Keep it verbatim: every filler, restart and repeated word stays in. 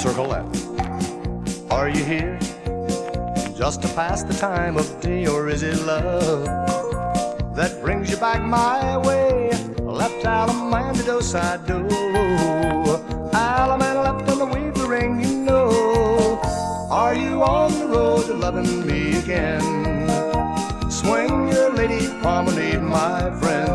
circle left. Are you here just to pass the time of day, or is it love that brings you back my way? Left Alamanda side door, Alamanda left on the wavering, you know. Are you on the road to loving me again? Swing your lady promenade, my friend.